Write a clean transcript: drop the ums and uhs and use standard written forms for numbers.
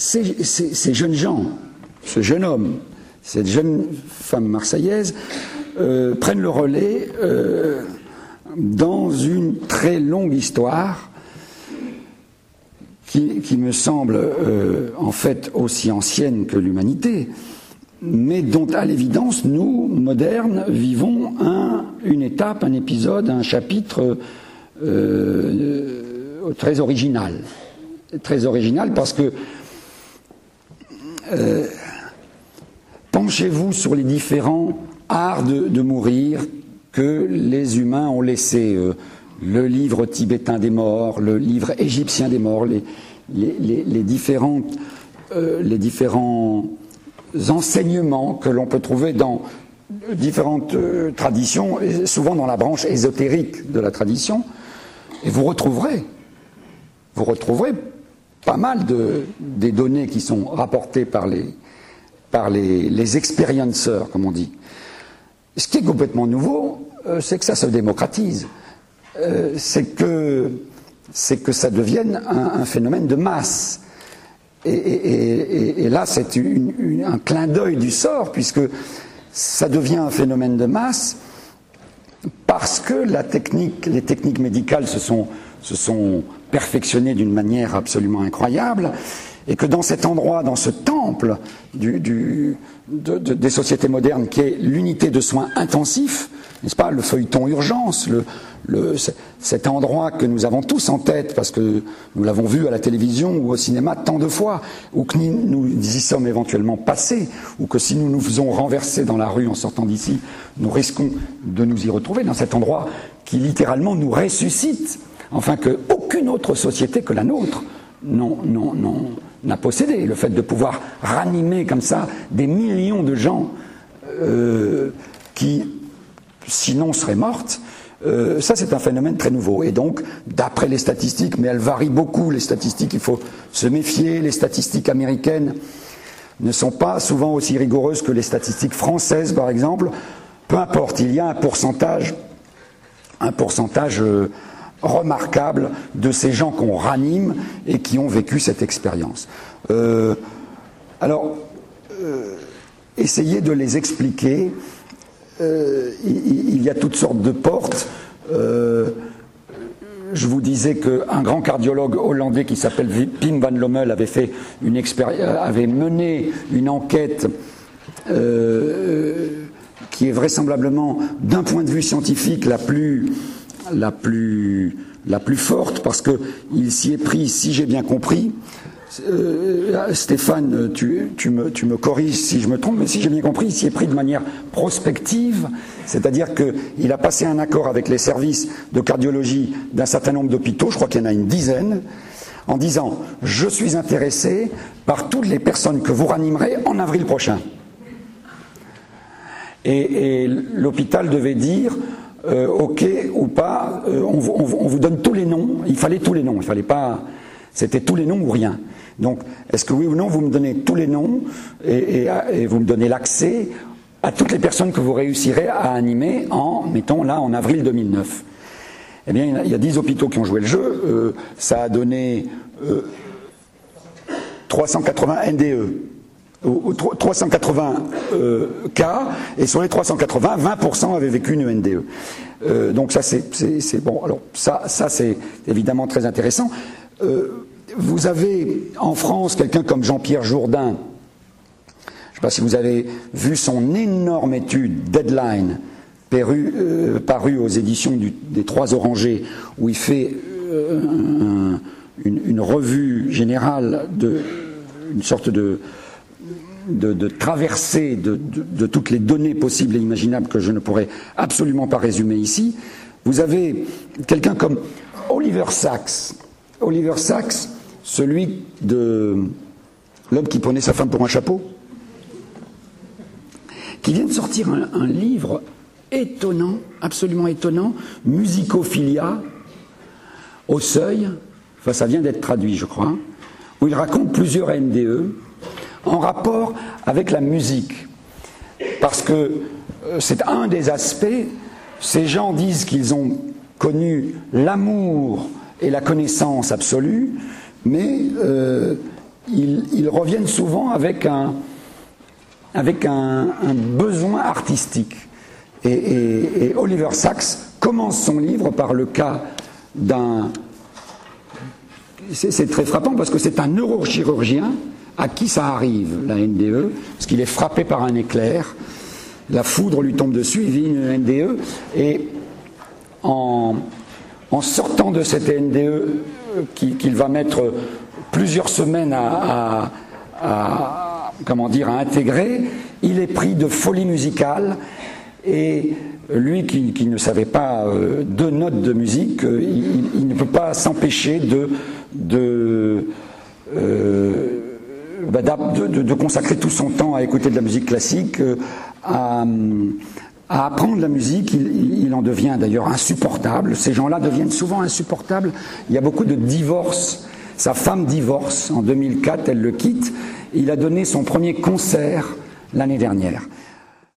ces jeunes gens, ce jeune homme, cette jeune femme marseillaise, prennent le relais dans une très longue histoire qui me semble en fait aussi ancienne que l'humanité, mais dont à l'évidence nous, modernes, vivons une étape, un épisode, un chapitre très original. Très original parce que penchez-vous sur les différents arts de mourir que les humains ont laissés. Le livre tibétain des morts, le livre égyptien des morts, les différents enseignements que l'on peut trouver dans différentes traditions, et souvent dans la branche ésotérique de la tradition, et vous retrouverez pas mal des données qui sont rapportées par les experienceurs, comme on dit. Ce qui est complètement nouveau, c'est que ça se démocratise. C'est que ça devienne un phénomène de masse. Et là, c'est un clin d'œil du sort, puisque ça devient un phénomène de masse parce que les techniques médicales se sont perfectionnées d'une manière absolument incroyable, et que dans cet endroit, dans ce temple des sociétés modernes, qui est l'unité de soins intensifs, n'est-ce pas, le feuilleton urgence, cet endroit que nous avons tous en tête, parce que nous l'avons vu à la télévision ou au cinéma tant de fois, ou que nous y sommes éventuellement passés, ou que si nous nous faisons renverser dans la rue en sortant d'ici, nous risquons de nous y retrouver, dans cet endroit qui littéralement nous ressuscite, enfin que aucune autre société que la nôtre n'a possédé. Le fait de pouvoir ranimer comme ça des millions de gens qui, sinon, seraient mortes, ça c'est un phénomène très nouveau. Et donc, d'après les statistiques, mais elles varient beaucoup, les statistiques, il faut se méfier, les statistiques américaines ne sont pas souvent aussi rigoureuses que les statistiques françaises, par exemple. Peu importe, il y a un pourcentage remarquable de ces gens qu'on ranime et qui ont vécu cette expérience. Essayez de les expliquer. Il y a toutes sortes de portes. Je vous disais qu'un grand cardiologue hollandais qui s'appelle Pim van Lommel avait mené une enquête qui est vraisemblablement, d'un point de vue scientifique, la plus forte, parce qu'il s'y est pris, si j'ai bien compris, Stéphane, tu me corriges si je me trompe, mais si j'ai bien compris, il s'y est pris de manière prospective, c'est-à-dire qu'il a passé un accord avec les services de cardiologie d'un certain nombre d'hôpitaux, je crois qu'il y en a une dizaine, en disant « Je suis intéressé par toutes les personnes que vous ranimerez en avril prochain ». Et l'hôpital devait dire ok ou pas, on vous donne tous les noms, il fallait tous les noms, il fallait pas, c'était tous les noms ou rien. Donc, est-ce que oui ou non, vous me donnez tous les noms et vous me donnez l'accès à toutes les personnes que vous réussirez à animer mettons là, en avril 2009. Eh bien, il y a 10 hôpitaux qui ont joué le jeu, ça a donné 380 NDE. 380 cas, et sur les 380, 20% avaient vécu une NDE. Donc ça, c'est bon. Alors ça c'est évidemment très intéressant. Vous avez en France quelqu'un comme Jean-Pierre Jourdain. Je ne sais pas si vous avez vu son énorme étude Deadline, parue aux éditions des Trois Orangers, où il fait une revue générale une sorte de traversée de toutes les données possibles et imaginables que je ne pourrais absolument pas résumer ici. Vous avez quelqu'un comme Oliver Sacks. Oliver Sacks, celui de l'homme qui prenait sa femme pour un chapeau, qui vient de sortir un livre étonnant, absolument étonnant, Musicophilia, au Seuil, enfin ça vient d'être traduit je crois, où il raconte plusieurs NDE, en rapport avec la musique. Parce que c'est un des aspects, ces gens disent qu'ils ont connu l'amour et la connaissance absolue, mais ils reviennent souvent avec un besoin artistique. Et Oliver Sacks commence son livre par le cas d'un... C'est très frappant parce que c'est un neurochirurgien à qui ça arrive, la NDE, parce qu'il est frappé par un éclair, la foudre lui tombe dessus, il vit une NDE, et en sortant de cette NDE qu'il va mettre plusieurs semaines à intégrer, il est pris de folie musicale, et lui qui ne savait pas deux notes de musique, il ne peut pas s'empêcher de consacrer tout son temps à écouter de la musique classique, à apprendre la musique. Il en devient d'ailleurs insupportable. Ces gens-là deviennent souvent insupportables. Il y a beaucoup de divorces. Sa femme divorce en 2004, elle le quitte. Il a donné son premier concert l'année dernière.